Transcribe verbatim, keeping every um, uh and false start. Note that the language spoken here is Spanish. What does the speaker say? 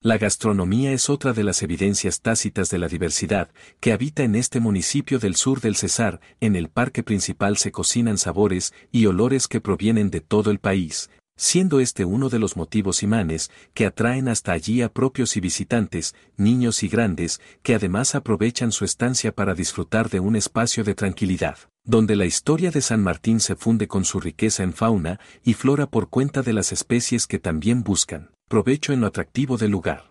La gastronomía es otra de las evidencias tácitas de la diversidad que habita en este municipio del sur del Cesar. En el parque principal se cocinan sabores y olores que provienen de todo el país, siendo este uno de los motivos imanes que atraen hasta allí a propios y visitantes, niños y grandes, que además aprovechan su estancia para disfrutar de un espacio de tranquilidad, donde la historia de San Martín se funde con su riqueza en fauna y flora por cuenta de las especies que también buscan provecho en lo atractivo del lugar.